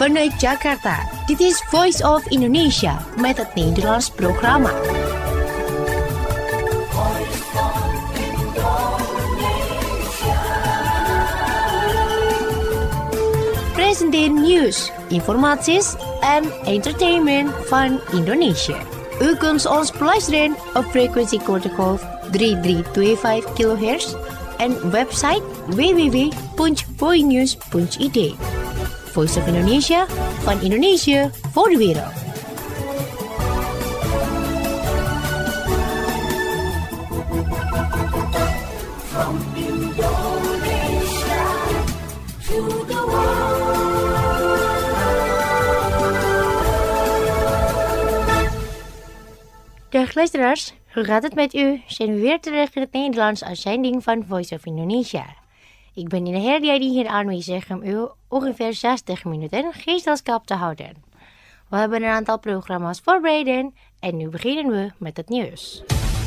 Vanuit Jakarta, dit is Voice of Indonesia met het Nederlands programma. Presenteren nieuws, informaties en entertainment van Indonesië. U kunt ons beluisteren op frequentiegolf 3325 kHz en website www.voinews.id. Voice of Indonesia, van Indonesië voor de wereld. From Indonesia to the world. Dag luisteraars, hoe gaat het met u? Zijn we weer terug in het Nederlands uitzending van Voice of Indonesia. Ik ben in de herdia die hier aanwezig om u ongeveer 60 minuten gezelschap te houden. We hebben een aantal programma's voorbereid en nu beginnen we met het nieuws.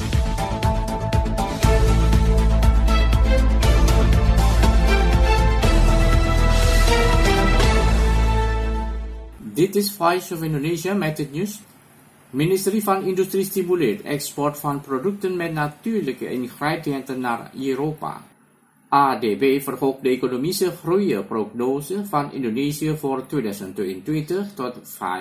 Dit is Voice of Indonesia met het nieuws. Ministerie van Industrie stimuleert export van producten met natuurlijke ingrediënten naar Europa. ADB verhoogt de economische groeiprognose van Indonesië voor 2022 tot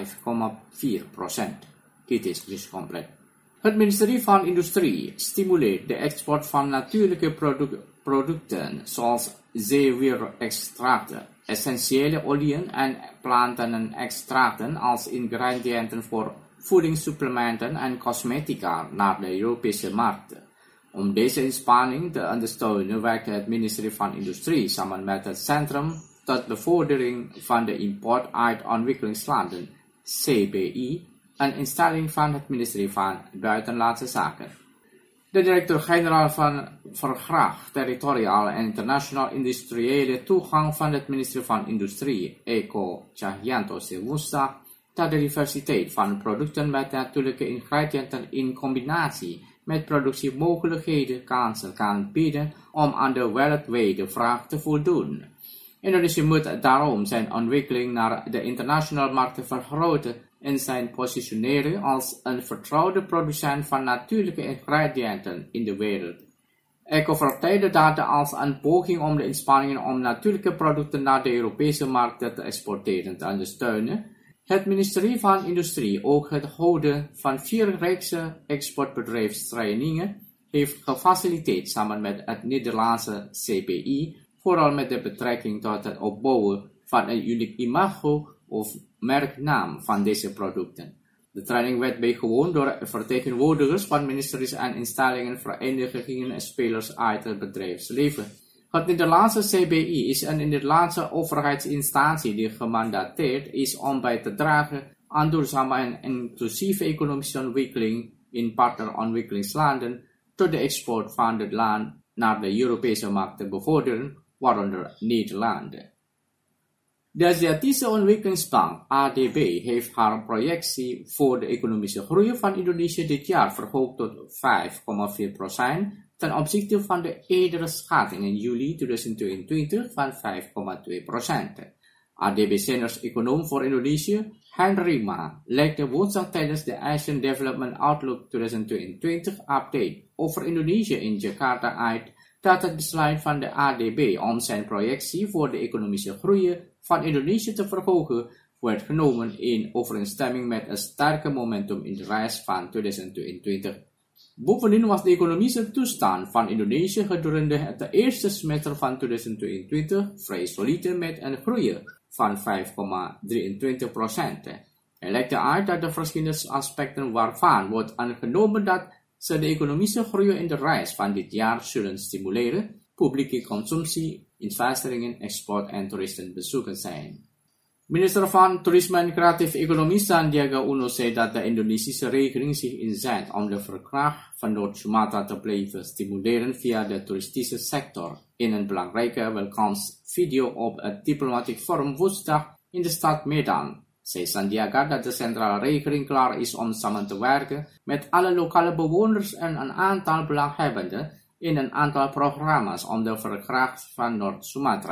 5,4%. Dit is dus compleet. Het ministerie van Industrie stimuleert de export van natuurlijke producten zoals zeewierextracten, essentiële oliën en plantenextracten als ingrediënten voor voedingssupplementen en cosmetica naar de Europese markten. Om deze inspanning te ondersteunen werkt het ministerie van Industrie samen met het Centrum tot bevordering van de import uit ontwikkelingslanden, CBI, een instelling van het ministerie van Buitenlandse Zaken. De directeur-generaal van vergraagt territoriaal en internationaal industriële toegang van het ministerie van Industrie, Eko Cahyanto Sewusta, dat de diversiteit van producten met natuurlijke ingrediënten in combinatie met productiemogelijkheden kansen kan bieden om aan de wereldwijde vraag te voldoen. Indonesië moet daarom zijn ontwikkeling naar de internationale markten vergroten en zijn positioneren als een vertrouwde producent van natuurlijke ingrediënten in de wereld. Eko vertelde dat als een poging om de inspanningen om natuurlijke producten naar de Europese markten te exporteren te ondersteunen, het ministerie van Industrie ook het houden van 4 reekse exportbedrijfstrainingen heeft gefaciliteerd samen met het Nederlandse CBI, vooral met de betrekking tot het opbouwen van een uniek imago of merknaam van deze producten. De training werd bijgewoond door vertegenwoordigers van ministeries en instellingen, verenigingen en spelers uit het bedrijfsleven. Het Nederlandse CBI is een Nederlandse overheidsinstantie die gemandateerd is om bij te dragen aan duurzame en inclusieve economische ontwikkeling in partnerontwikkelingslanden tot de export van het land naar de Europese markt te bevorderen, waaronder Nederland. De Aziatische Ontwikkelingsbank ADB heeft haar projectie voor de economische groei van Indonesië dit jaar verhoogd tot 5,4%. ten opzichte van de eerdere schatting in juli 2022 van 5,2%. ADB Senior Econoom voor Indonesië, Henry Ma, legde woensdag tijdens de Asian Development Outlook 2022 update over Indonesië in Jakarta uit dat het besluit van de ADB om zijn projectie voor de economische groei van Indonesië te verhogen werd genomen in overeenstemming met een sterke momentum in de reis van 2022. Bovendien was de economische toestand van Indonesië gedurende het eerste semester van 2022 vrij solide met een groei van 5,23%. Het lijkt uit dat de verschillende aspecten waarvan wordt aangenomen dat ze de economische groei in de reis van dit jaar zullen stimuleren, publieke consumptie, investeringen, export en toeristenbezoeken zijn. Minister van Toerisme en Creatieve Economie Sandiaga Uno zei dat de Indonesische regering zich inzet om de verkracht van Noord-Sumatra te blijven stimuleren via de toeristische sector. In een belangrijke welkomstvideo op het Diplomatiek Forum woensdag in de stad Medan zei Sandiaga dat de centrale regering klaar is om samen te werken met alle lokale bewoners en een aantal belanghebbenden in een aantal programma's om de verkracht van Noord-Sumatra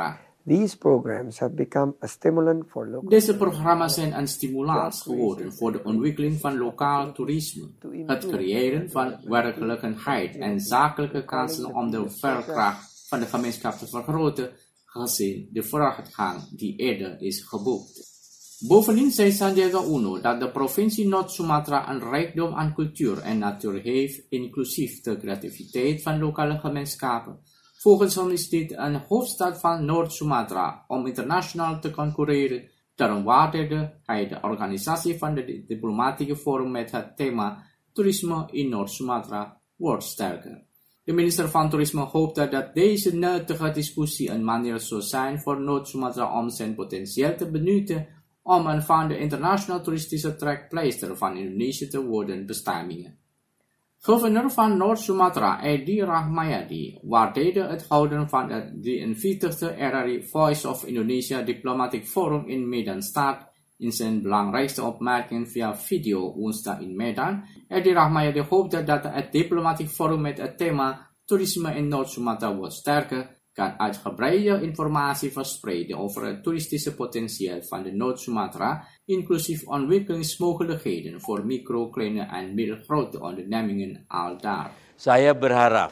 These programs have become a stimulant for local. Deze programma's zijn een stimulans geworden voor de ontwikkeling van lokaal toerisme, het creëren van werkgelegenheid en zakelijke kansen om de veerkracht van de gemeenschap te vergroten, gezien de vooruitgang die eerder is geboekt. Bovendien zei Sandiaga Uno dat de provincie Noord-Sumatra een rijkdom aan cultuur en natuur heeft, inclusief de creativiteit van lokale gemeenschappen. Volgens hem is dit een hoofdstad van Noord-Sumatra om internationaal te concurreren. Daarom waardeerde hij de organisatie van de diplomatieke forum met het thema Toerisme in Noord-Sumatra wordt sterker. De minister van Toerisme hoopte dat deze nuttige discussie een manier zou zijn voor Noord-Sumatra om zijn potentieel te benutten om een van de internationale toeristische trekpleister van Indonesië te worden bestemmingen. Gouverneur van Noord-Sumatra, Edi Rahmayadi, waardeerde het houden van het 43e RRI Voice of Indonesia Diplomatic Forum in Medan-stad. In zijn belangrijkste opmerking via video woensdag in Medan, Edi Rahmayadi hoopte dat het Diplomatic Forum met het thema Toerisme in Noord-Sumatra wordt sterker, kan uitgebreide informatie verspreiden over het toeristische potentieel van de Noord-Sumatra, inclusief ontwikkelingsmogelijkheden voor micro, kleine en middelgrote ondernemingen aldaar. Saya berharap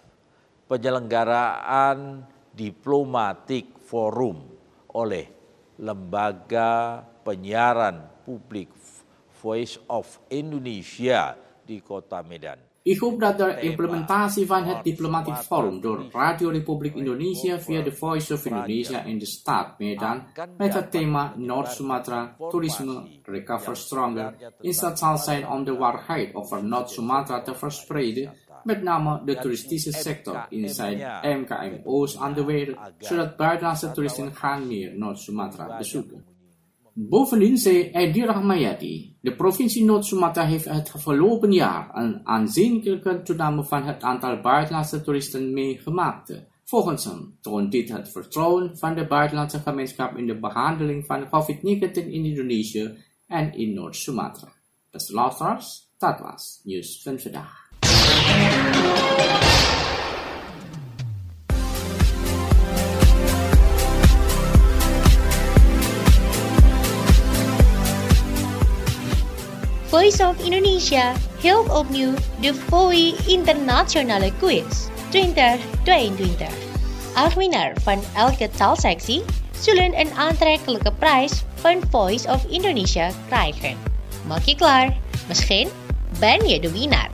penyelenggaraan diplomatic forum oleh Lembaga Penyiaran Publik Voice of Indonesia di Kota Medan. Ik hoop dat de implementatie van het Diplomatic Forum door Radio Republiek Indonesia via de Voice of Indonesia in de stad Medan met het thema Noord-Sumatra Toerisme Recover Stronger in staat zal zijn om de waarheid over Noord-Sumatra te verspreiden, met name de toeristische sector in zijn MKMO's aan de wereld, zodat buitenlandse toeristen gaan meer Noord-Sumatra bezoeken. Bovendien zei Edi Rahmayadi, de provincie Noord-Sumatra heeft het afgelopen jaar een aanzienlijke toename van het aantal buitenlandse toeristen meegemaakt. Volgens hem toont dit het vertrouwen van de buitenlandse gemeenschap in de behandeling van COVID-19 in Indonesië en in Noord-Sumatra. Beste luisteraars, dat was Nieuws van vandaag. Voice of Indonesia hield opnieuw de FOI Internationale Quiz 2022. 8 winnaar van elke taalsectie zullen een aantrekkelijke prijs van Voice of Indonesia krijgen. Maak je klaar? Misschien ben je de winnaar.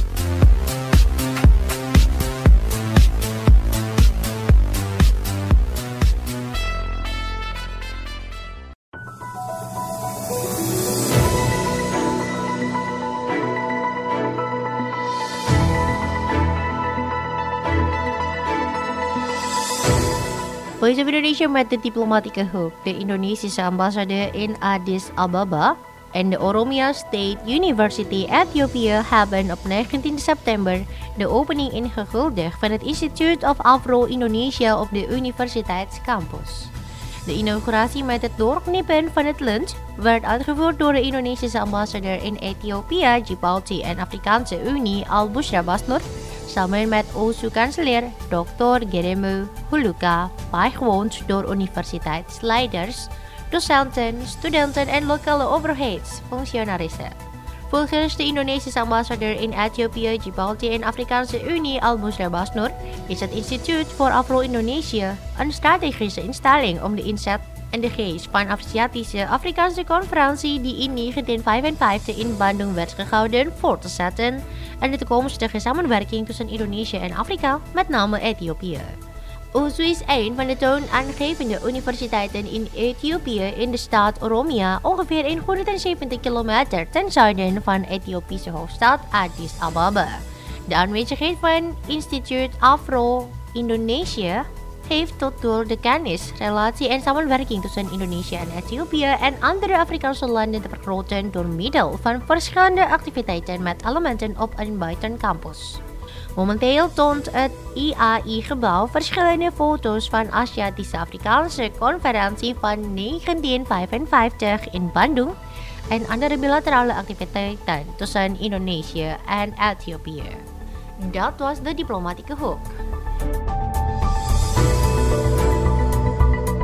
Voice of Indonesia met de diplomatieke hulp, de Indonesische ambassadeur in Addis Ababa en de Oromia State University Ethiopia hebben op 19 september de opening ingehuldigd van het Institute of Afro-Indonesia op de universiteitscampus. De inauguratie met het doorknippen van het lint werd uitgevoerd door de Indonesische ambassadeur in Ethiopië, Djibouti en Afrikaanse Unie Al-Bushra Basnur, samen met OSU-kanselier Dr. Geremu Huluka, bijgewoond door universiteitsleiders, docenten, studenten en lokale overheidsfunctionarissen. Volgens de Indonesische ambassadeur in Ethiopië, Djibouti en Afrikaanse Unie Al-Bushra Basnur is het Instituut voor Afro-Indonesië een strategische instelling om de inzet en de geest van Aziatische Afrikaanse conferentie die in 1955 in Bandung werd gehouden voor te zetten en de toekomstige samenwerking tussen Indonesië en Afrika, met name Ethiopië. OSU is een van de toonaangevende universiteiten in Ethiopië in de staat Oromia, ongeveer 170 kilometer ten zuiden van Ethiopische hoofdstad Addis Ababa. De aanwezigheid van Instituut Afro-Indonesië heeft tot doel de kennis, relatie en samenwerking tussen Indonesië en Ethiopië en andere Afrikaanse landen te vergroten door middel van verschillende activiteiten met elementen op een buitencampus. Momenteel toont het IAI-gebouw verschillende foto's van Aziatische Afrikaanse conferentie van 1955 in Bandung en andere bilaterale activiteiten tussen Indonesië en Ethiopië. Dat was de diplomatieke hoek.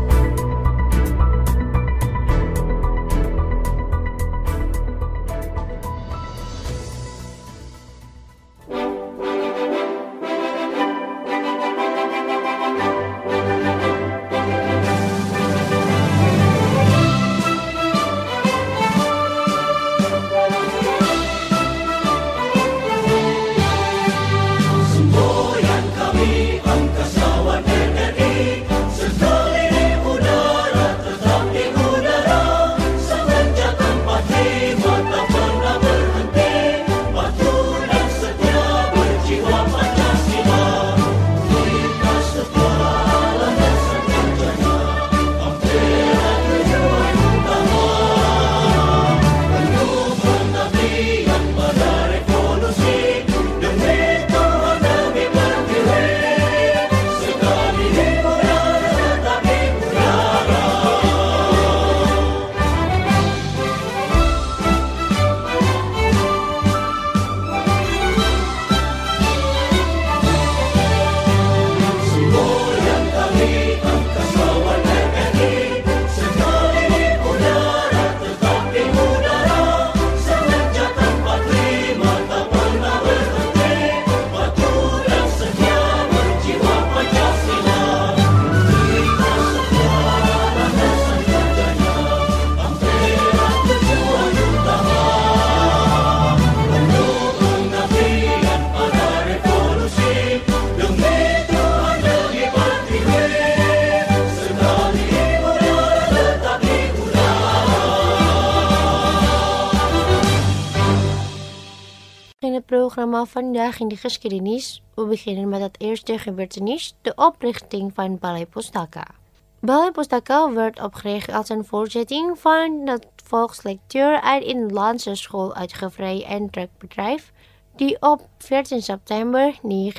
programma Vandaag in de Geschiedenis. We beginnen met het eerste gebeurtenis, de oprichting van Balai Pustaka. Balai Pustaka werd opgericht als een voortzetting van het volkslectuur uit Inlandse School Uitgeverij en Drukbedrijf, die op 14 september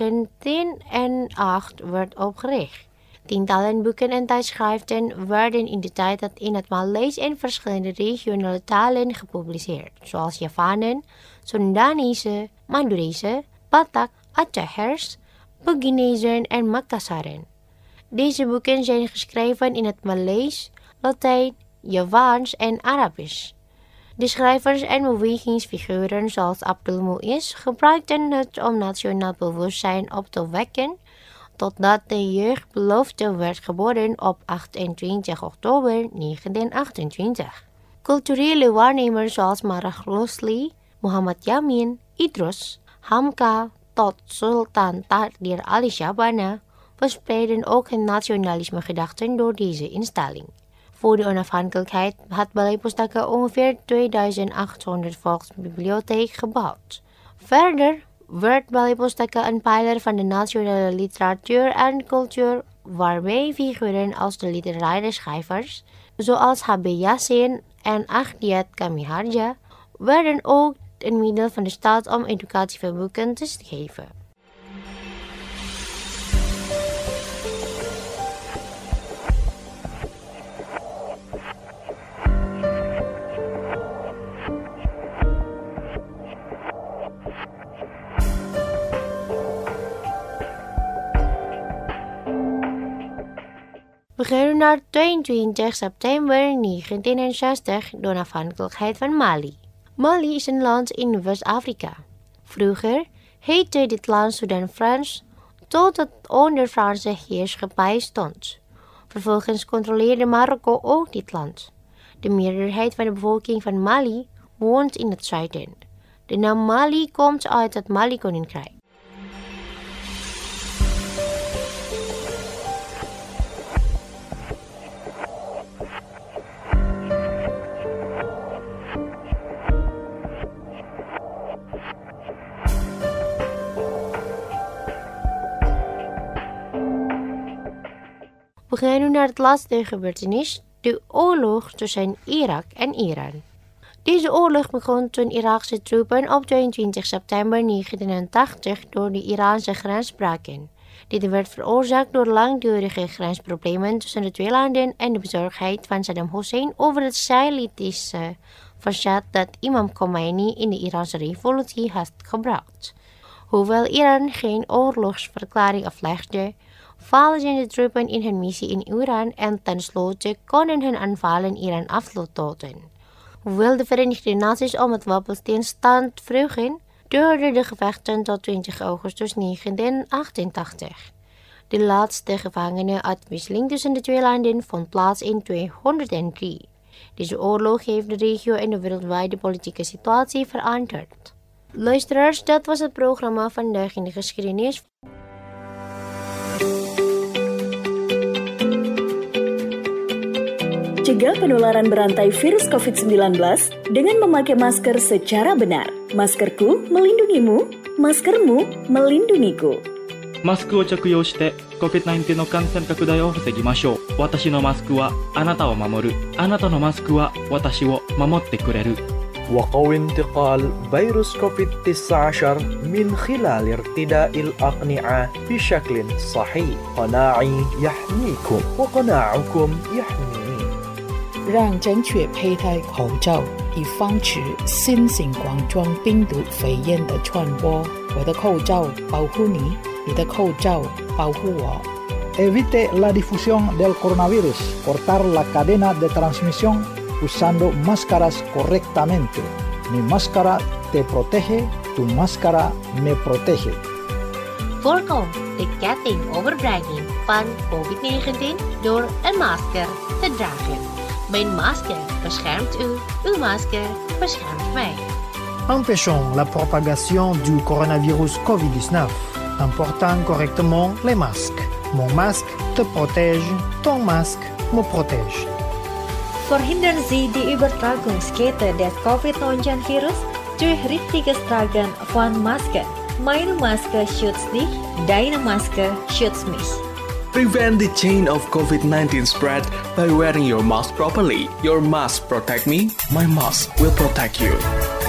1908 werd opgericht. Tientallen boeken en tijdschriften werden in de tijd in het Maleis en verschillende regionale talen gepubliceerd, zoals Javanen, Sundanese, Madurese, Batak, Acehers, Buginezen en Makassaren. Deze boeken zijn geschreven in het Maleis, Latijn, Javaans en Arabisch. De schrijvers en bewegingsfiguren zoals Abdul Muiz gebruikten het om nationaal bewustzijn op te wekken, totdat de jeugdbelofte werd geboden op 28 oktober 1928. Culturele waarnemers zoals Marah Rosli, Muhammad Yamin, Idrus, Hamka tot Sultan Tahir Ali Shabana verspreidden ook hun nationalisme gedachten door deze instelling. Voor de onafhankelijkheid had Balai Pustaka ongeveer 2800 volksbibliotheek gebouwd. Verder werd Balai Pustaka een pijler van de nationale literatuur en cultuur, waarbij figuren als de literaire schrijvers, zoals H.B. Yassin en Ahdiat Kami Harja, werden ook een middel van de staat om educatie van boeken te geven. Beginnen naar 22 september 1960, de onafhankelijkheid van Mali. Mali is een land in West-Afrika. Vroeger heette dit land Sudan-Frans, tot het onder Franse heerschappij stond. Vervolgens controleerde Marokko ook dit land. De meerderheid van de bevolking van Mali woont in het zuiden. De naam Mali komt uit het Mali-koninkrijk. We gaan nu naar het laatste gebeurtenis, de oorlog tussen Irak en Iran. Deze oorlog begon toen Iraakse troepen op 22 september 1980 door de Iraanse grens braken. Dit werd veroorzaakt door langdurige grensproblemen tussen de twee landen en de bezorgdheid van Saddam Hussein over het Shiïtische verzet dat Imam Khomeini in de Iraanse revolutie had gebruikt. Hoewel Iran geen oorlogsverklaring aflegde, faalden de troepen in hun missie in Iran en tenslotte konden hun aanvallen Iran afstoten. Hoewel de Verenigde Naties om het wapenstilstand vroegen, duurden de gevechten tot 20 augustus 1988. De laatste gevangenenuitwisseling tussen de twee landen vond plaats in 2003. Deze oorlog heeft de regio en de wereldwijde politieke situatie veranderd. Luisteraars, dat was het programma Vandaag in de Geschiedenis. Cegah penularan berantai virus COVID-19 dengan memakai masker secara benar. Maskerku melindungimu, maskermu melindungiku. マスクを着用して COVID-19 の感染拡大を防ぎましょう。私のマスクはあなたを守る。あなたのマスクは私を守ってくれる。 وقوي انتقال فيروس كوفيد-19 من خلال ارتداء الأقنعة بشكل صحيح. قناعي يحميكم وقناعكم يحميني. 让正确佩戴口罩，以防止新型冠状病毒肺炎的传播。我的口罩保护你，你的口罩保护我。 Evite la difusión del coronavirus. Cortar la cadena de transmisión usando máscaras correctamente. Mi máscara te protege, tu máscara me protege. Voorkom de kettingoverdraging van COVID-19 door een masker te dragen. Mijn masker beschermt u, uw masker beschermt mij. Empêchons la propagation du coronavirus COVID-19 en portant correctement les masques. Mon masque te protège, ton masque me protège. Verhindern Sie die Übertragungskette des COVID-19-Virus. durch richtiges Tragen von Maske. Meine Maske schützt dich, deine Maske schützt mich. Prevent the chain of COVID-19 spread by wearing your mask properly. Your mask protect me, my mask will protect you.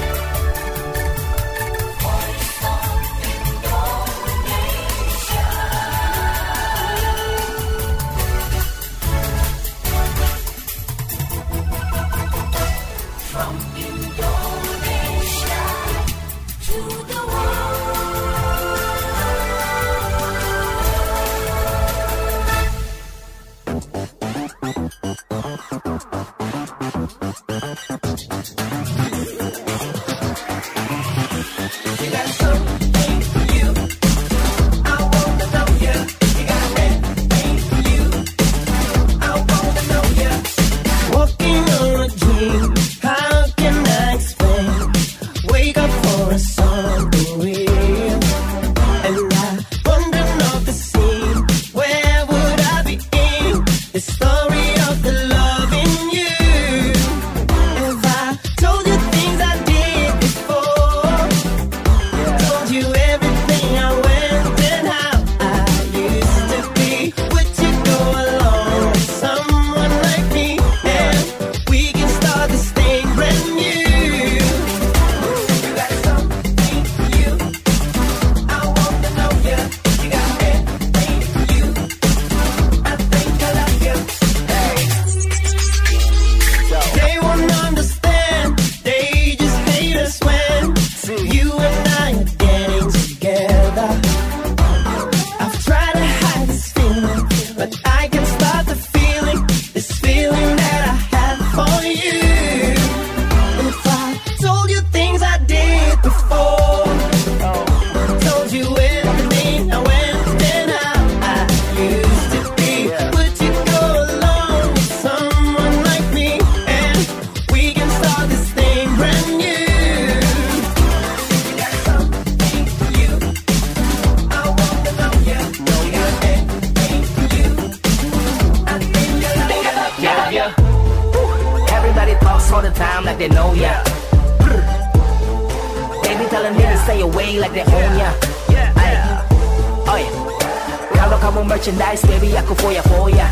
Merchandise, baby, aku foya-foya.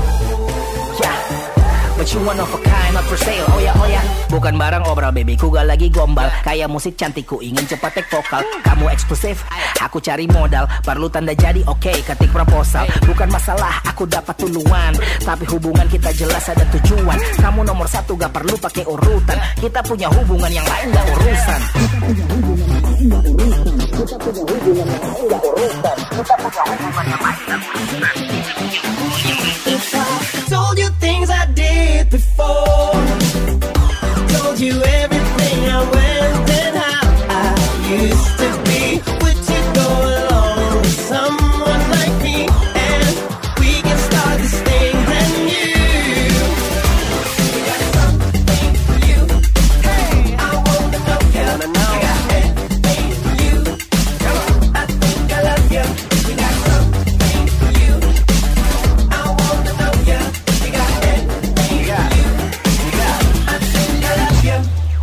Yeah, but you one of a kind, not for sale. Oh ya, bukan barang obral, baby, ku gak lagi gombal. Kayak musik cantik, ku ingin cepat take vokal. Kamu eksklusif, aku cari modal. Perlu tanda jadi, oke, ketik proposal. Bukan masalah, aku dapat duluan. Tapi hubungan kita jelas ada tujuan. Kamu nomor satu, gak perlu pakai urutan. Kita punya hubungan yang lain, gak urusan. If I told you things I did before, told you everything I went and how I used to be, would you go along with someone like me? And we can start this thing brand new. We got something new. Hey, I wanna know you. I got everything you. I think I love you. We got something new. I wanna know you. We got everything you. I think I love you.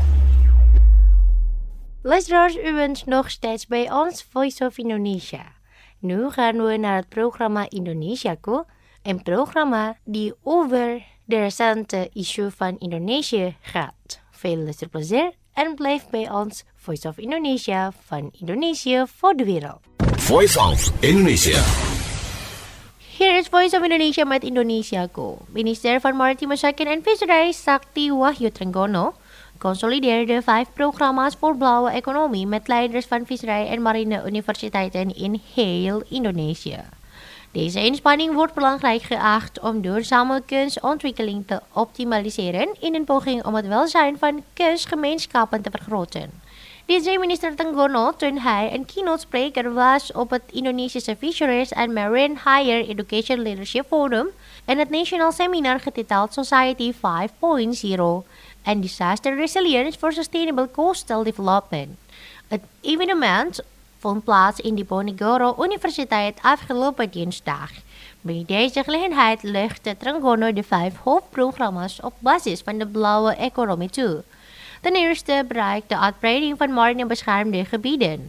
Luisteraars, u bent nog steeds bij ons Voice of Indonesia. Nu gaan we naar het programma Indonesiaku, een programma die over de recente issue van Indonesië gaat. Veel luisterplezier en blijf bij ons Voice of Indonesia van Indonesië voor de wereld. Voice of Indonesia. Hier is Voice of Indonesia met Indonesiaku. Minister van Maritieme Zaken en Visserij Sakti Wahyu Trenggono consolideerde 5 programma's voor blauwe economie met leiders van visserij en marine universiteiten in heel Indonesië. Deze inspanning wordt belangrijk geacht om duurzame kunstontwikkeling te optimaliseren in een poging om het welzijn van kustgemeenschappen te vergroten. Dit zei minister Trenggono toen hij een keynote spreker was op het Indonesische Fisheries and Marine Higher Education Leadership Forum en het National Seminar getiteld Society 5.0 and Disaster Resilience for Sustainable Coastal Development. Het evenement vond plaats in Diponegoro Universiteit afgelopen dinsdag. Bij deze gelegenheid legde Trenggono de 5 hoofdprogramma's op basis van de blauwe economie toe. Ten eerste bereikt de uitbreiding van marine beschermde gebieden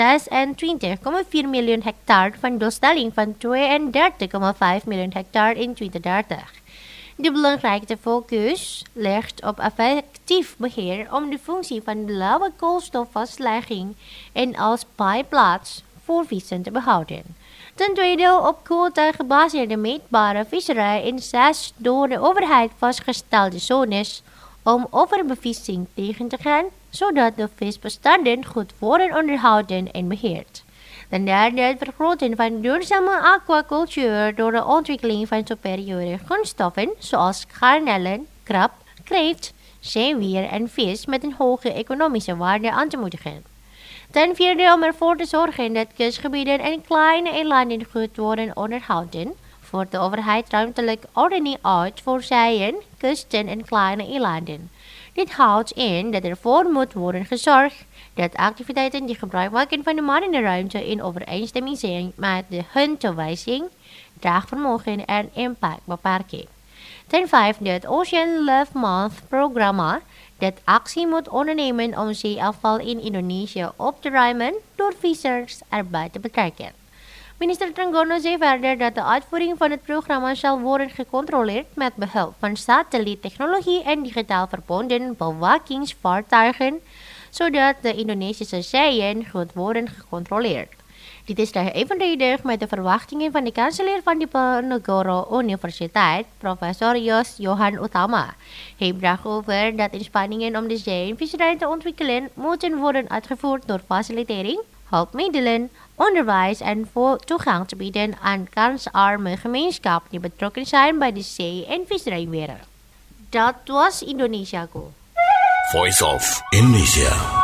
26,4 miljoen hectare van doelstelling van 32,5 miljoen hectare in 2030. De belangrijkste focus ligt op effectief beheer om de functie van de lage koolstofvastlegging en als pijplaats voor vissen te behouden. Ten tweede op quota gebaseerde meetbare visserij in 6 door de overheid vastgestelde zones om overbevissing tegen te gaan, zodat de visbestanden goed worden onderhouden en beheerd. Ten derde het vergroten van duurzame aquacultuur door de ontwikkeling van superieure grondstoffen zoals garnelen, krab, kreeft, zeewier en vis met een hoge economische waarde aan te moedigen. Ten vierde om ervoor te zorgen dat kustgebieden en kleine eilanden goed worden onderhouden, voert de overheid ruimtelijk ordening uit voor zeeën, kusten en kleine eilanden. Dit houdt in dat ervoor moet worden gezorgd dat activiteiten die gebruik maken van de marine ruimte in overeenstemming zijn met de hun toewijzing, draagvermogen en impactbeperking. Ten vijfde het Ocean Love Month programma dat actie moet ondernemen om zeeafval in Indonesië op te ruimen door vissers erbij te betrekken. Minister Trenggono zei verder dat de uitvoering van het programma zal worden gecontroleerd met behulp van satelliettechnologie en digitaal verbonden bewakingsvaartuigen, zodat de Indonesische zeeën goed worden gecontroleerd. Dit is evenredig met de verwachtingen van de kanselier van Diponegoro Universiteit, professor Yos Johan Utama. Hij bracht over dat inspanningen om de zee en visserij te ontwikkelen moeten worden uitgevoerd door facilitering, hulpmiddelen, onderwijs en toegang te bieden aan kansarme gemeenschappen die betrokken zijn bij de zee- en visserijwereld. Dat was Indonesiaku. Voice of Indonesia.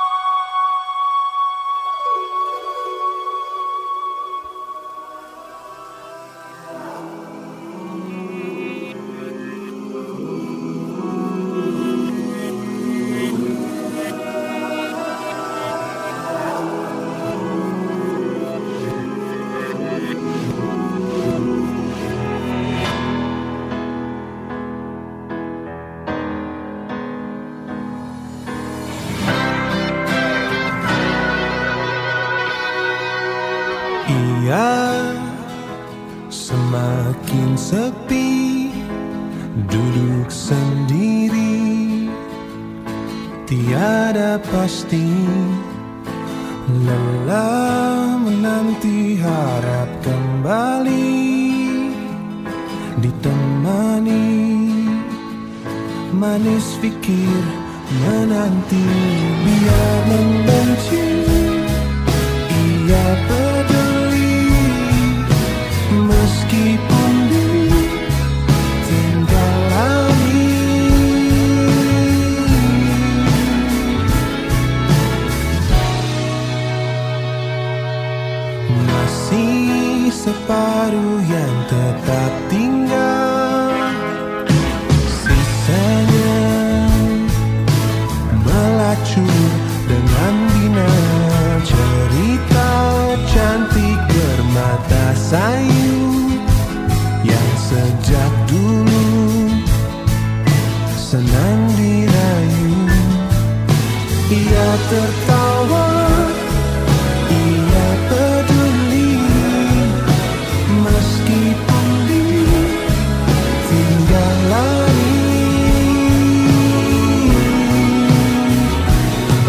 Semakin sepi, duduk sendiri, tiada pasti, lelah menanti harap kembali ditemani, manis fikir menanti, biar membenci, ia peduli, meskipun ditinggal lagi. Masih separuh yang tetap tinggal, sisanya melacur dengan bina, cerita cantik bermata sayu yang sejak dulu senang dirayu. Ia tertawa, ia peduli, meskipun ditinggal lagi.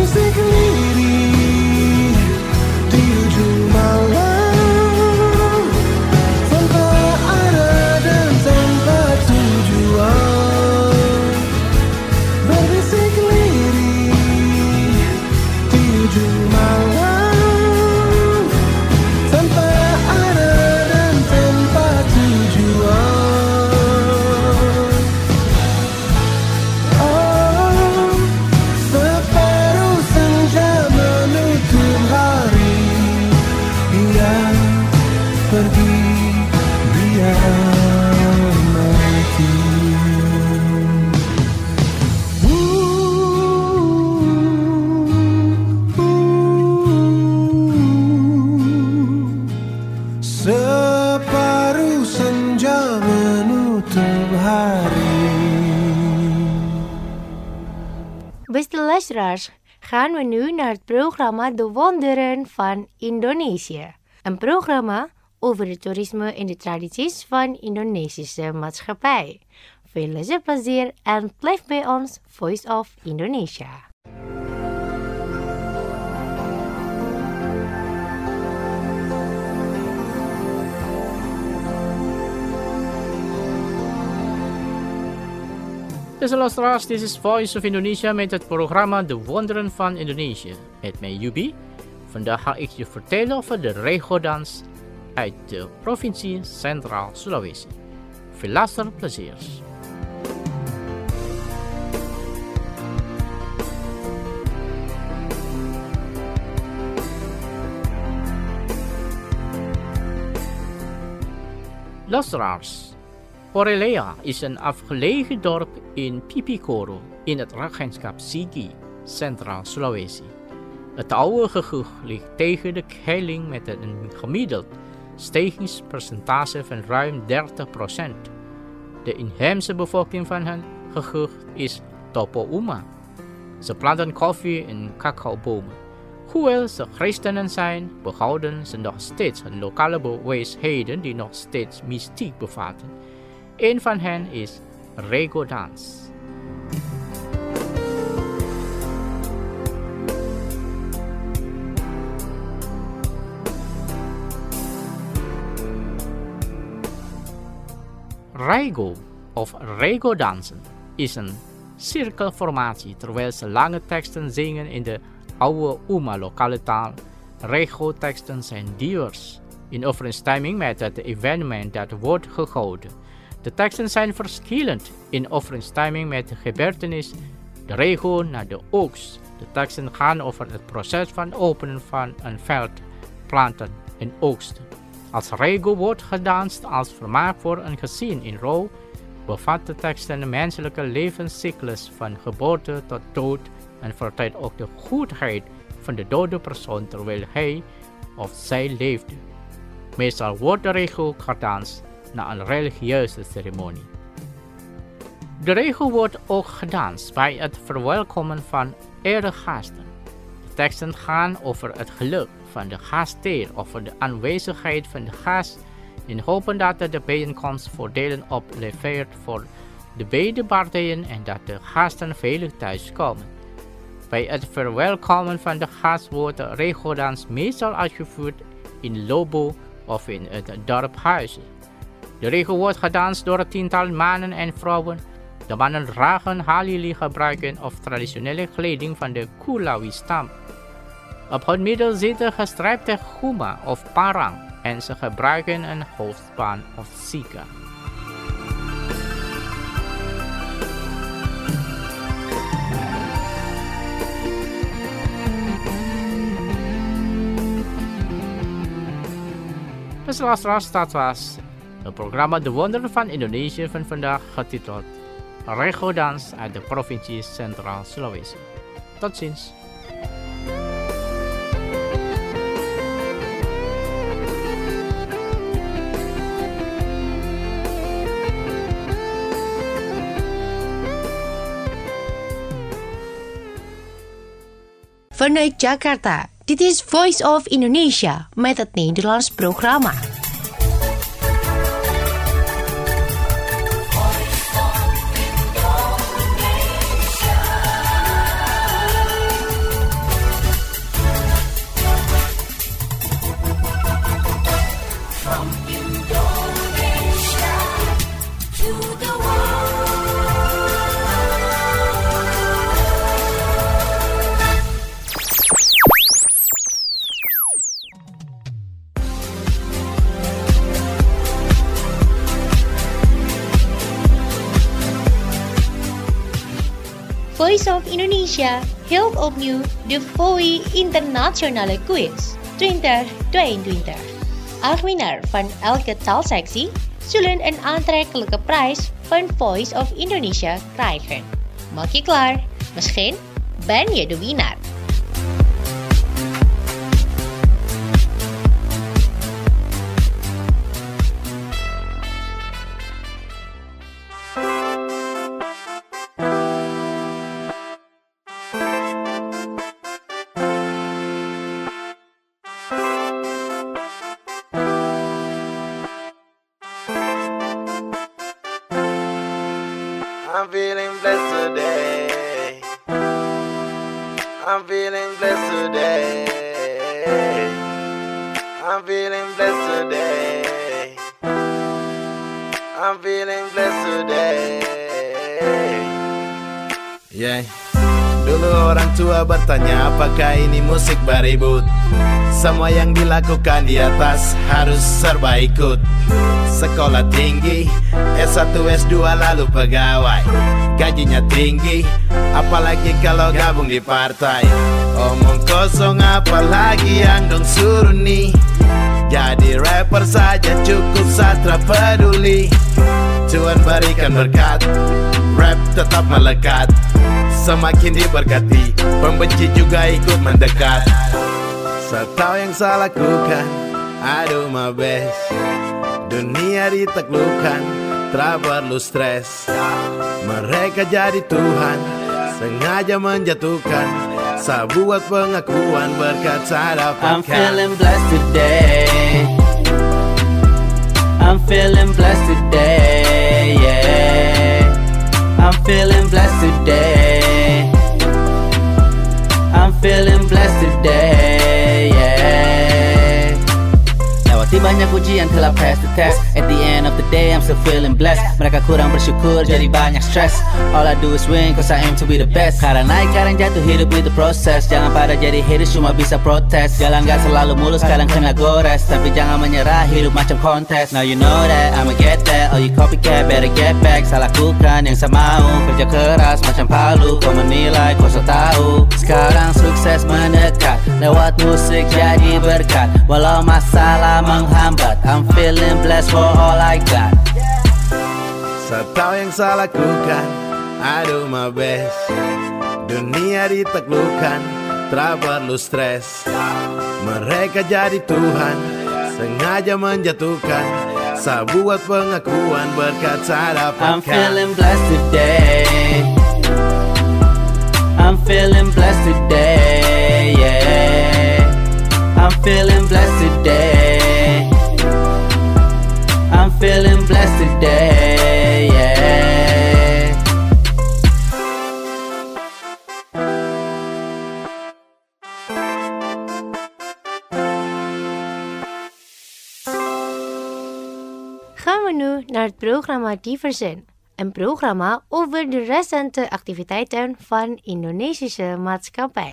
berbisik lirih di ujung malam, tanpa arah dan tanpa tujuan. Berbisik lirih di ujung malam, tanpa arah dan tanpa tujuan. Oh, separuh senja menutup hari, dia pergi, dia mati. Separuh senja menutup hari. Beste luisteraars, gaan we nu naar het programma De Wonderen van Indonesië. Een programma over het toerisme en de tradities van Indonesische maatschappij. Veel luisterplezier en blijf bij ons Voice of Indonesia. Beste luisteraars, dit is Voice of Indonesia met het programma De Wonderen van Indonesië. Met mij Yubi. Vandaag ga ik je vertellen over de regodans uit de provincie Centraal Sulawesi. Veel luisterplezier. Luisteraars. Porelea is een afgelegen dorp in Pipikoro in het regentschap Sigi, Centraal Sulawesi. Het oude gehucht ligt tegen de helling met een gemiddeld stegingspercentage van ruim 30%. De inheemse bevolking van het gehucht is Topo Uma. Ze planten koffie en cacaobomen. Hoewel ze christenen zijn, behouden ze nog steeds hun lokale beweesheden die nog steeds mystiek bevatten. Een van hen is regodans. Rego of regodansen is een cirkelformatie terwijl ze lange teksten zingen in de oude Uma lokale taal. Rego-teksten zijn divers, in overeenstemming met het evenement dat wordt gehouden. De teksten zijn verschillend in overeenstemming met de gebeurtenis, de rego na de oogst. De teksten gaan over het proces van openen van een veld, planten en oogsten. Als rego wordt gedanst als vermaak voor een gezin in rouw, bevat de teksten de menselijke levenscyclus van geboorte tot dood en vertelt ook de goedheid van de dode persoon terwijl hij of zij leefde. Meestal wordt de rego gedanst na een religieuze ceremonie. De rego wordt ook gedanst bij het verwelkomen van eregasten. De teksten gaan over het geluk van de gastheer of de aanwezigheid van de gast in hopen dat de bijeenkomst voordelen oplevert voor de beide partijen en dat de gasten veilig thuiskomen. Bij het verwelkomen van de gast wordt de regodans meestal uitgevoerd in Lobo of in het dorphuizen. De rego wordt gedanst door een tiental mannen en vrouwen. De mannen dragen halili gebruiken of traditionele kleding van de Kulawi-stam. Op hun middel zit een gestrijpte guma of parang en ze gebruiken een hoofdband of sika. Beste luisteraars, dat was het programma De Wonderen van Indonesië van vandaag, getiteld Regodans uit de provincie Centraal Sulawesi. Tot ziens. Vanuit Jakarta, dit is Voice of Indonesia met het Nederlands programma. of Indonesia hield opnieuw de FOI Internationale Quiz 2022. Winnaar van elke taalsectie zullen een aantrekkelijke prijs van Voice of Indonesia krijgen. Maak je klaar? Misschien ben je de winnaar. I'm feeling blessed today. I'm feeling blessed today. I'm feeling blessed today. I'm feeling blessed today. Yeah. Dulu orang tua bertanya apakah ini musik beribut. Semua yang dilakukan di atas harus serba ikut. Sekolah tinggi, S1, S2 lalu pegawai. Gajinya tinggi, apalagi kalau gabung di partai. Omong kosong apalagi yang dong suruh nih. Jadi rapper saja cukup sastra peduli. Tuhan berikan berkat, rap tetap melekat. Semakin diberkati, pembenci juga ikut mendekat. Setau yang saya lakukan, I do my best. Dunia ditaklukkan, tak perlu stres. Mereka jadi Tuhan, sengaja menjatuhkan. Saya buat pengakuan berkat saya dapatkan. I'm feeling blessed today. I'm feeling blessed today, yeah. I'm feeling blessed today. I'm feeling blessed today, yeah. Lewati banyak ujian telah pass the test. At the end of the day I'm still feeling blessed. Mereka kurang bersyukur jadi banyak stress. All I do is win cause I aim to be the best. Kadang naik kadang jatuh, hidup itu proses. Jangan pada jadi haters cuma bisa protes. Jalan gak selalu mulus kadang kena gores. Tapi jangan menyerah, hidup macam kontes. Now you know that I'ma get that. All you copycat better get back. Saya lakukan yang saya mau. Kerja keras macam palu. Kau menilai kau so tahu. Sekarang sukses mendekat. Lewat musik jadi berkat. Walau masalah menghambat, I'm feeling blessed for all I got. Setau yang saya lakukan, I do my best. Dunia ditaklukkan, tak perlu stres. Mereka jadi Tuhan, sengaja menjatuhkan. Saya buat pengakuan berkat saya dapatkan. I'm feeling blessed today. I'm feeling blessed today, yeah. I'm feeling blessed today. I'm feeling blessed today, yeah. Gaan we nu naar het programma Diversen. Een programma over de recente activiteiten van Indonesische maatschappij.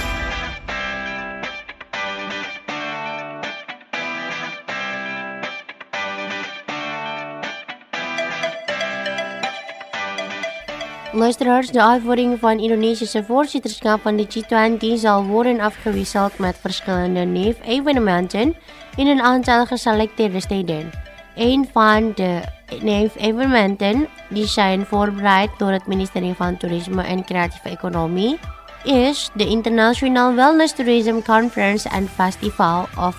Luisteraars, de uitvoering van Indonesische voorzitterschap van de G20 zal worden afgewisseld met verschillende neef-evenementen in een aantal geselecteerde steden. Een van de neef-evenementen die zijn voorbereid door het ministerie van Toerisme en Creatieve Economie is de International Wellness Tourism Conference and Festival of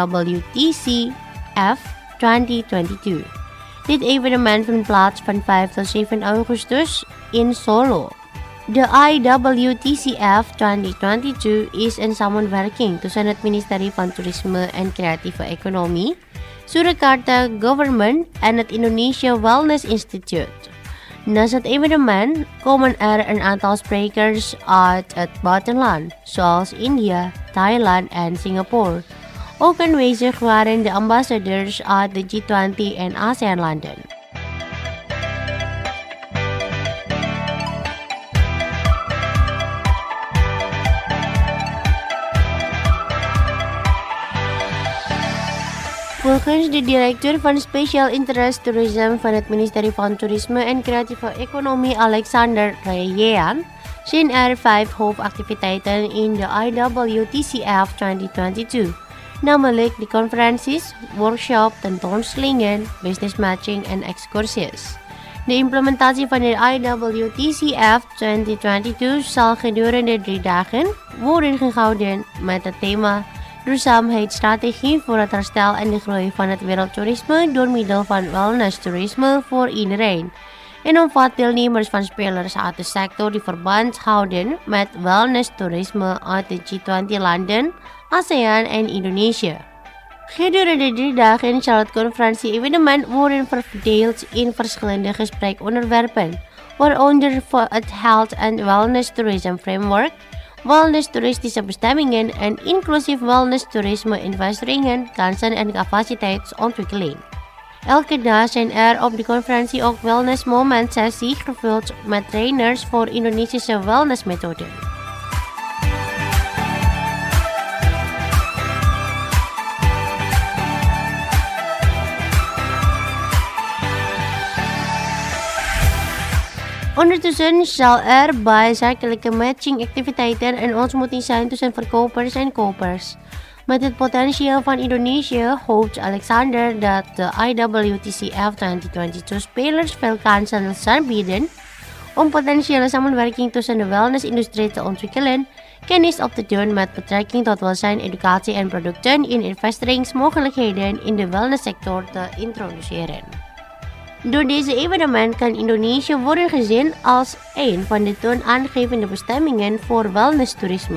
IWTCF 2022. Dit evenement vindt plaats van 5 tot 7 augustus in Solo. De IWTCF 2022 is een samenwerking tussen het ministerie van Toerisme en Creatieve Economie, Surakarta Government en het Indonesia Wellness Institute. Naast het evenement komen er een aantal sprekers uit het buitenland, zoals India, Thailand en Singapore. Ook aanwezig waren de ambassadeurs uit de G20 en ASEAN-landen. Volgens de directeur van Special Interest Tourism van het ministerie van Toerisme en Creatieve Economie Alexander Rayean zijn er 5 hoofdactiviteiten in de IWTCF 2022. Namelijk de conferenties, workshops, tentoonstellingen, business matching en excursies. De implementatie van de IWTCF 2022 zal gedurende 3 dagen worden gehouden met het thema duurzaamheidsstrategie voor het herstel en de groei van het wereldtoerisme door middel van wellness-toerisme voor iedereen. En omvat deelnemers van spelers uit de sector die verband houden met wellness-toerisme uit de G20-landen, ASEAN en Indonesië. Gedurende 3 dagen zal het conferentie-evenement worden verdeeld in verschillende gesprekonderwerpen, waaronder het Health and Wellness Tourism Framework, wellness toeristische bestemmingen en inclusief wellness toerisme investeringen, kansen en capaciteitsontwikkeling. Elke dag zijn er op de conferentie ook wellness moment sessies gevuld met trainers voor Indonesische wellnessmethoden. Ondertussen zal er bij zakelijke matchingactiviteiten een ontmoeting zijn tussen verkopers en kopers. Met het potentieel van Indonesië hoopt Alexander dat de IWTCF 2022 spelers veel kansen zal bieden om potentiële samenwerking tussen de wellnessindustrie te ontwikkelen, kennis op te doen met betrekking tot welzijn, educatie en producten in investeringsmogelijkheden in de wellnesssector te introduceren. Door deze evenement kan Indonesië worden gezien als een van de toonaangevende bestemmingen voor wellnesstoerisme.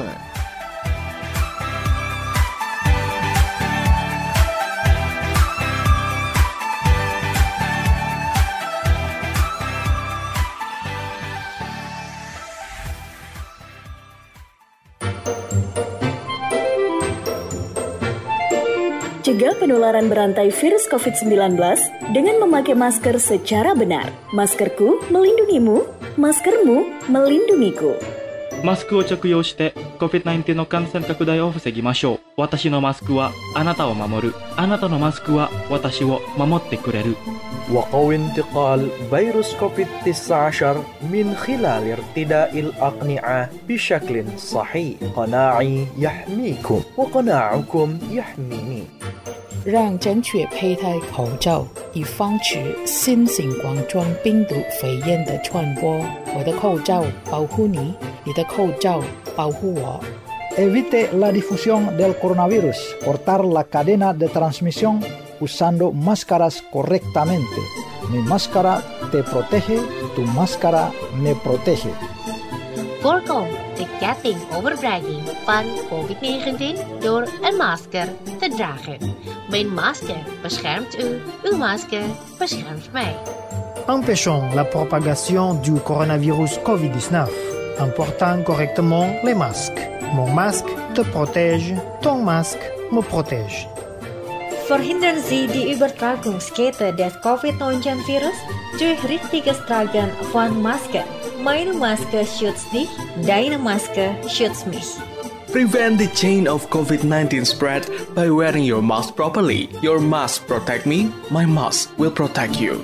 Cegah penularan berantai virus COVID-19 dengan memakai masker secara benar. Maskerku melindungimu, maskermu melindungiku. マスクを着用して COVID-19 の感染拡大を防ぎましょう。私のマスクはあなたを守る。あなたのマスクは私を守ってくれる。 وقوي انتقال فيروس كوفيد-19 من خلال ارتداء الأقنعة بشكل صحيح. قناعي يحميكم وقناعكم يحميني. 让正确佩戴口罩，以防止新型冠状病毒肺炎的传播。我的口罩保护你，你的口罩保护我。 Evite la difusión del coronavirus. Cortar la cadena de transmisión usando máscaras correctamente. Mi máscara te protege, tu máscara me protege. Voorkom de ketting overbrenging van COVID-19 door een masker te dragen. Mijn masker beschermt u, uw masker beschermt mij. Empêchons la propagation du coronavirus Covid-19 en portant correctement les masques. Mon masque te protège, ton masque me protège. Verhindern Sie die Übertragungskette des Covid-19-Virus durch richtiges Tragen von Masken. Meine Maske schützt dich, deine Maske schützt mich. Prevent the chain of COVID-19 spread by wearing your mask properly. Your mask protect me, my mask will protect you.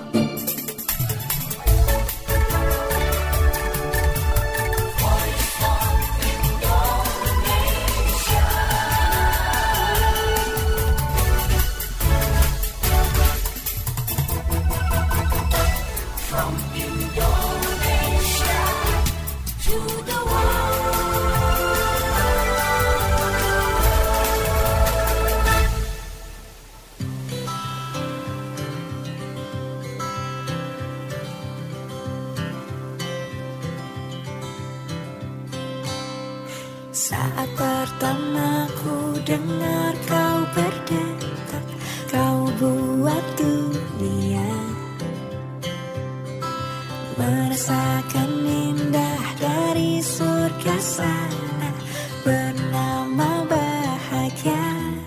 Saat pertama ku dengar kau berdetak, kau buat dunia merasakan indah dari surga sana bernama bahagia.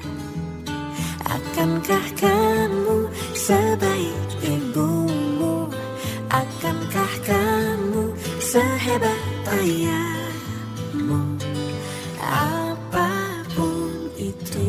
Akankah kamu sebaik ibumu? Akankah kamu sehebat ayahmu? Apapun itu,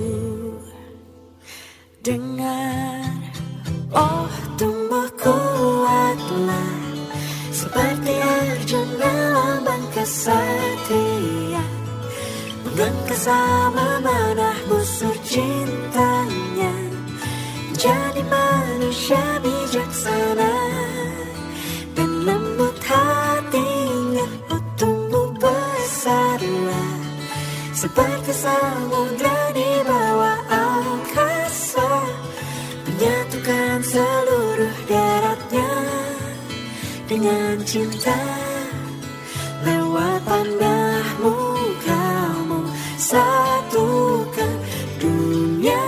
dengar, oh tumbuh kuatlah seperti Arjuna lambang kesatria, mengangkasa memanah musuh cintanya, jadi manusia bijaksana dan lembut hatinya. Oh tumbuh besarlah seperti samudra di bawah angkasa, menyatukan seluruh daratnya dengan cinta. Lewat pandahmu kamu satukan dunia.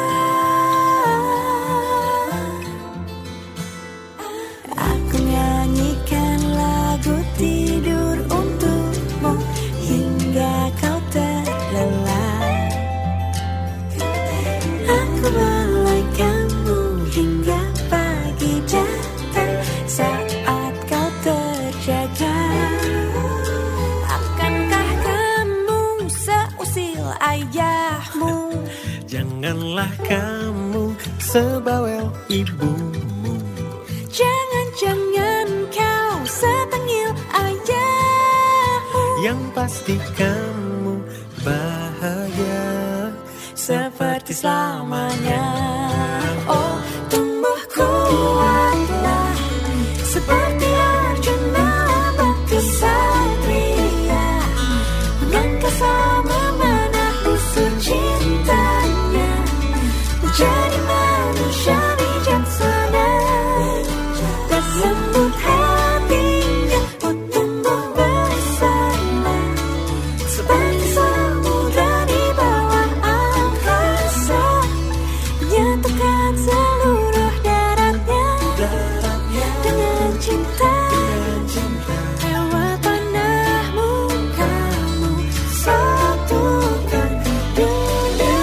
Aku nyanyikan lagu tidur untukmu hingga kau terlelap. Aku belai kamu hingga pagi datang saat kau terjaga. Akankah kamu seusil ayahmu? Janganlah kamu sebawel ibumu. Jangan-jangan kau setengil ayahmu. Yang pasti kamu bahagia seperti selamanya. Oh tumbuh kuatlah seperti Arjuna lambang kesatria, mengangkasa memanah musuh cintanya, menjadi manusia bijaksana dan lembut hatinya. Oh tumbuh besarlah seperti samudra di bawah angkasa, menyatukan seluruh daratnya dengan cinta. Lewat pandahmu kamu satukan dunia.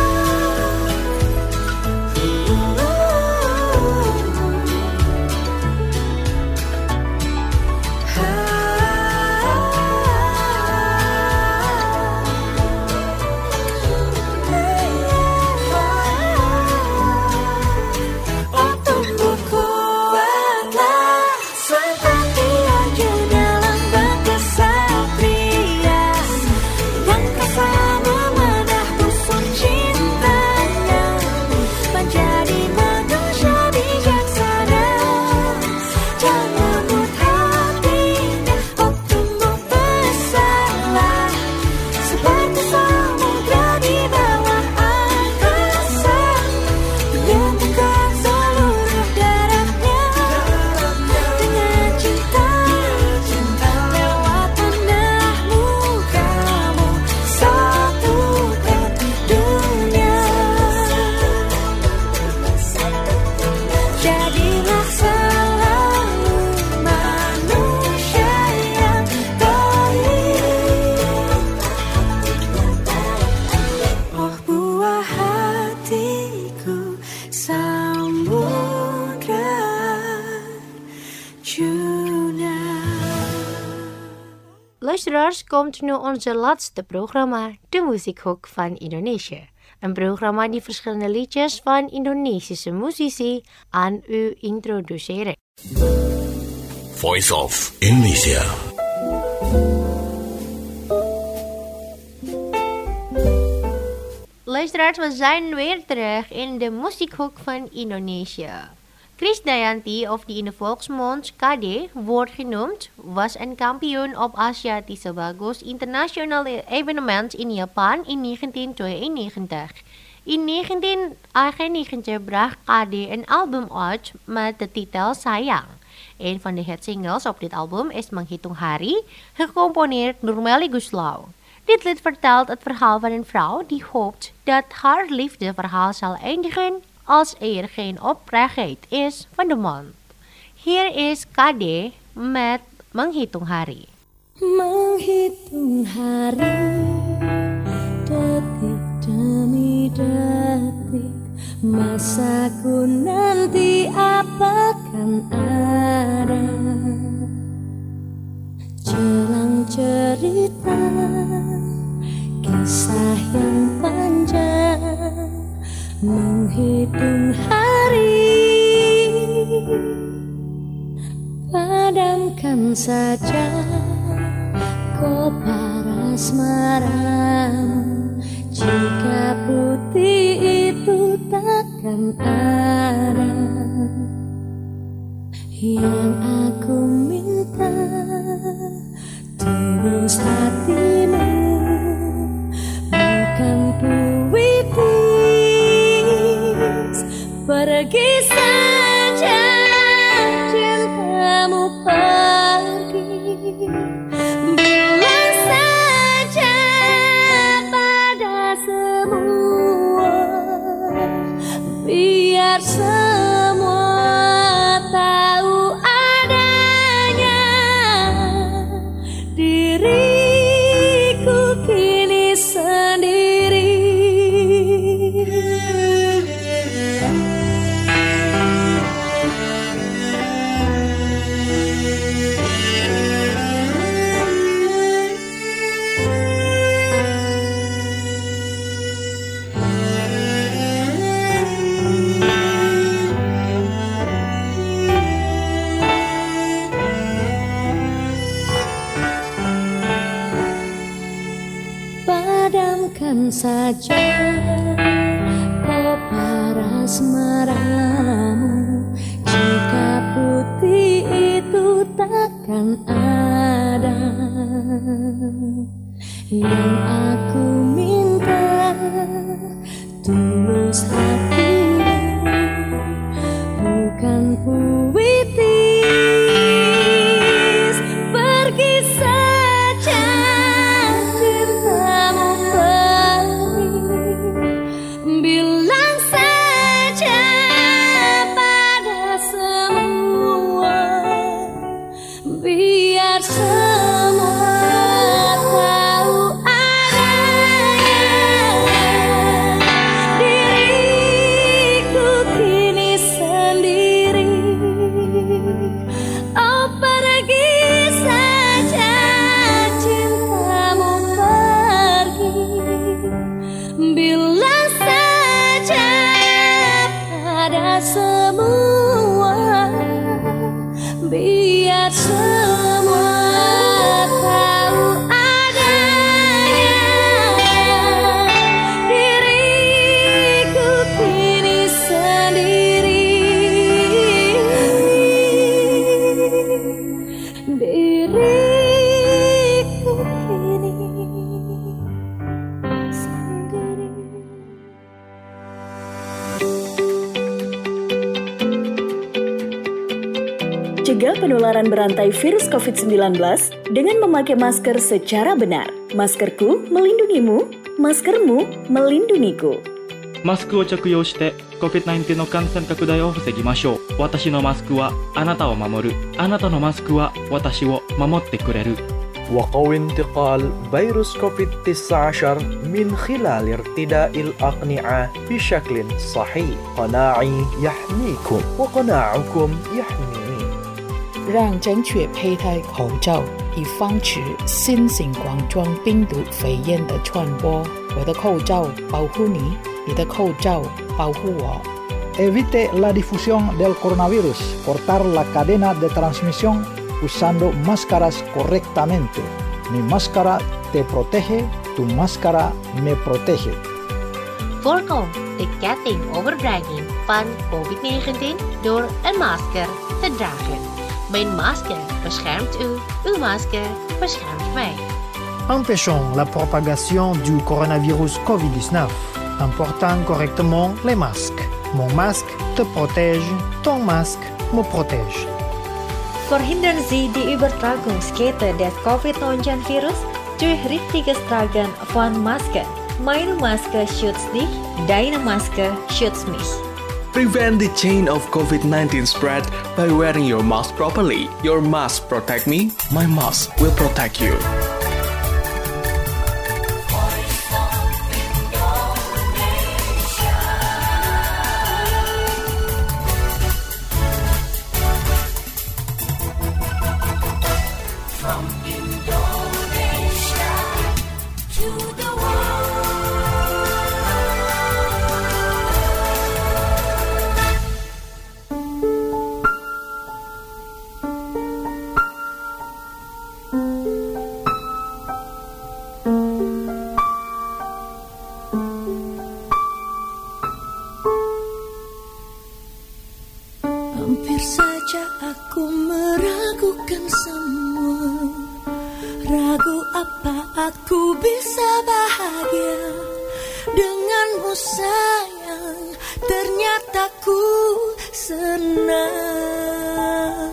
Oh tumbuh kuatlah seperti Arjuna lambang kesatria, mengangkasa memanah musuh cintanya, menjadi manusia bijaksana dan lembut hatinya. Oh tumbuh besarlah seperti samudra di bawah angkasa, menyatukan seluruh daratnya dengan cinta. Lewat pandahmu kamu satukan dunia. Jadilah selalu manusia yang baik. Oh buah hatiku samudra Juna. Luisteraars, komt nu onze laatste programma, de Muziekhoek van Indonesië. Een programma die verschillende liedjes van Indonesische muzici aan u introduceren. Voice of Indonesia. Luisteraars, we zijn weer terug in de Muziekhoek van Indonesië. Krisdayanti, of die in de volksmond KD wordt genoemd, was een kampioen op Aziatische Bagus internationale evenement in Japan in 1992. In 1998 bracht KD een album uit met de titel Sayang. Een van de hitsingles op dit album is Menghitung Hari, gecomponeerd door Melly Goeslaw. Dit lied vertelt het verhaal van een vrouw die hoopt dat haar liefdeverhaal zal eindigen als er geen oprechtheid is van de man. Hier is KD met Menghitung Hari. Menghitung hari, detik demi detik, masaku nanti apakan ada. Jelang cerita kisah yang panjang, menghitung hari, padamkan saja kau paras maramu, jika putih itu takkan ada. Yang aku minta tulus hatimu, bukan puitis. Pergi saja cintamu pergi, bilang saja pada semua, biar semua tahu adanya diriku kini sendiri. Padamkan saja kau paras maramu, jika putih itu takkan ada. Yang aku minta tulus hatimu, bukan puitis. Pergi saja cintamu pergi, bilang saja pada semua, biar semua tahu diriku kini sendiri. Oh, pergi saja cintamu pergi, bilang saja pada semua, biar semua tahu adanya diriku kini sendiri. Diriku kini sendiri. Cegah penularan berantai virus COVID-19 dengan memakai masker secara benar. Maskerku melindungimu, maskermu melindungiku. マスクを着用して COVID-19 の感染拡大を防ぎましょう。私のマスクはあなたを守る。あなたのマスクは私を守ってくれる。 وقو انتقال فيروس كوفيد-19 من خلال ارتداء الأقنعة بشكل صحيح. قناعي يحميكم وقناعكم يحميني. 让正确佩戴口罩，以防止新型冠状病毒肺炎的传播。我的口罩保护你，你的口罩保护我。 Evite la difusión del coronavirus. Cortar la cadena de transmisión usando máscaras correctamente. Mi máscara te protege, tu máscara me protege. Voorkom de ketting overdrijving van COVID-19 door een masker te dragen. Mijn masker beschermt u, uw masker beschermt mij. Empêchons la propagation du coronavirus COVID-19 en portant correctement les masques. Mon masque te protège, ton masque me protège. Verhindern Sie die Übertragungskette des Covid-19-Virus durch richtiges Tragen von Masken. Meine Maske schützt dich, deine Maske schützt mich. Prevent the chain of COVID-19 spread by wearing your mask properly. Your mask protect me, my mask will protect you. aku meragukan semua? Ragu apa aku bisa bahagia denganmu sayang? Ternyata ku senang.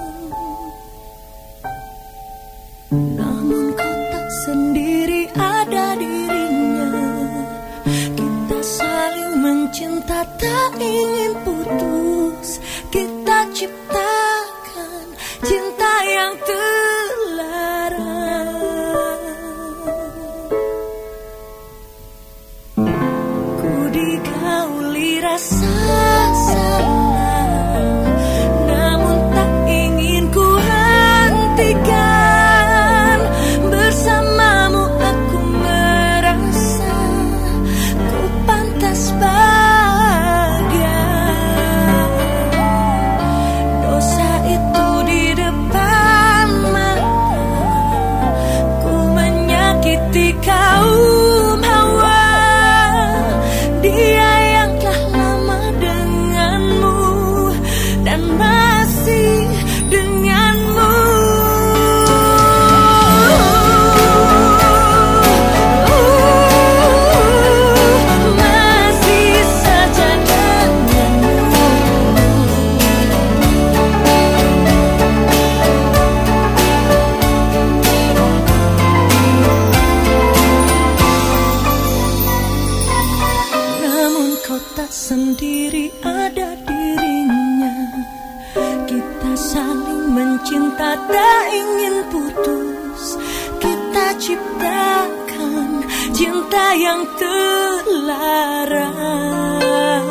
Namun kau tak sendiri, ada dirinya. Kita saling mencinta, tak ingin putus. Kita ciptakan cinta yang terlarang. Ku digauli rasa salah, namun tak ingin ku hentikan. Bersamamu aku merasa ku pantas bahagia. Dosa itu di depan mata, ku menyakiti kaum Hawa. Dia yang telah lama denganmu dan masih denganmu. Masih saja denganmu. Namun kau tak sendiri, ada dirinya. Kita saling mencinta, tak ingin putus. Kita ciptakan cinta yang terlarang.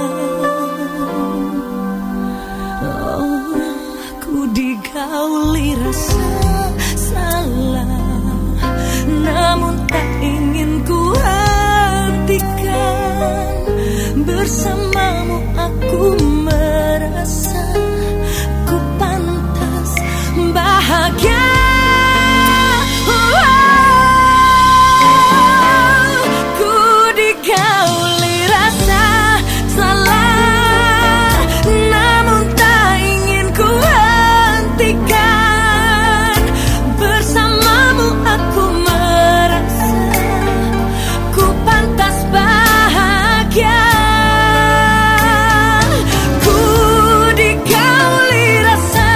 Oh, ku digauli rasa salah, namun tak ingin ku hentikan. Bersamamu aku merasa ku pantas bahagia. Ku digauli rasa salah, namun tak ingin ku hentikan. Bersamamu aku merasa ku pantas bahagia. Ku digauli rasa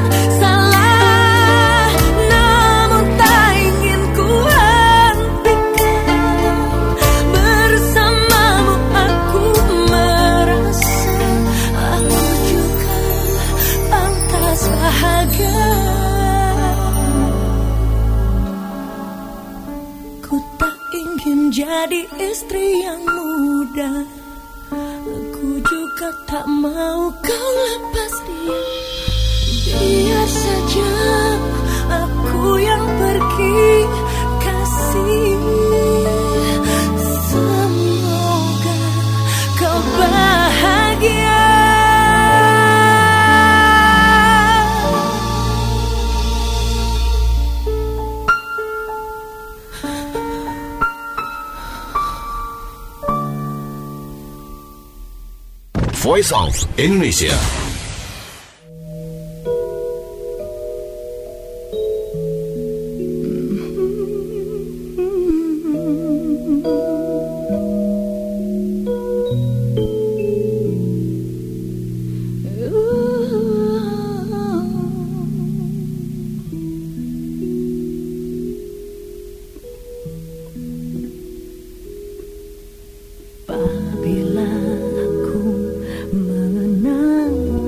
salah, namun tak ingin ku hentikan. Bersamamu aku merasa aku juga pantas bahagia. Ku tak ingin jadi istri yang muda. Aku juga tak mau kau lepas dia. Biar saja aku yang pergi, kasih. Semoga kau bahagia. Voice of Indonesia. Apabila aku mengenal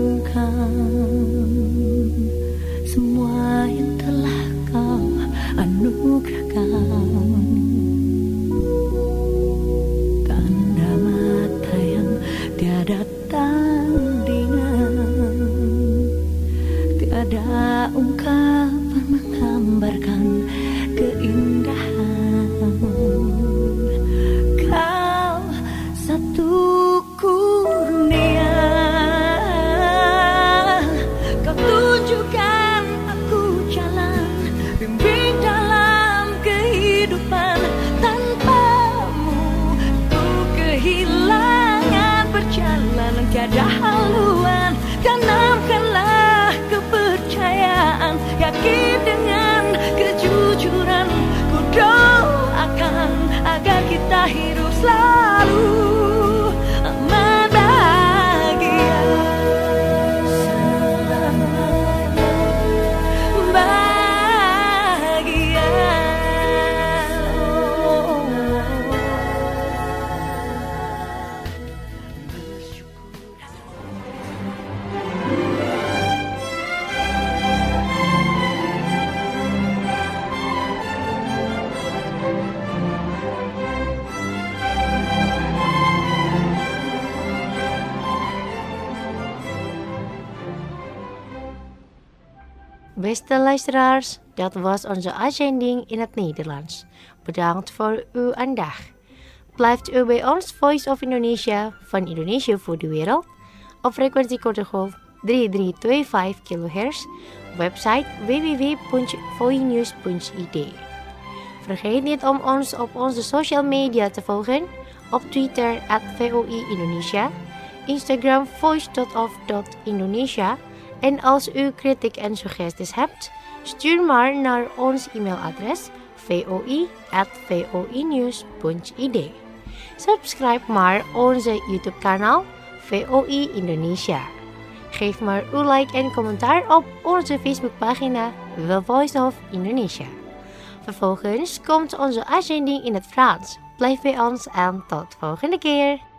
Beste luisteraars, dat was onze uitzending in het Nederlands. Bedankt voor uw aandacht. Blijft u bij ons Voice of Indonesia van Indonesia voor de wereld op frequentie korte golf 3325 kHz, website www.voinews.id. Vergeet niet om ons op onze social media te volgen, op Twitter @VOI Indonesia, Instagram voice.of.indonesia en als u kritiek en suggesties hebt, stuur maar naar ons e-mailadres voi@voinews.id. Subscribe maar onze YouTube kanaal VOI Indonesia. Geef maar uw like en commentaar op onze Facebookpagina The Voice of Indonesia. Vervolgens komt onze uitzending in het Frans. Blijf bij ons en tot volgende keer.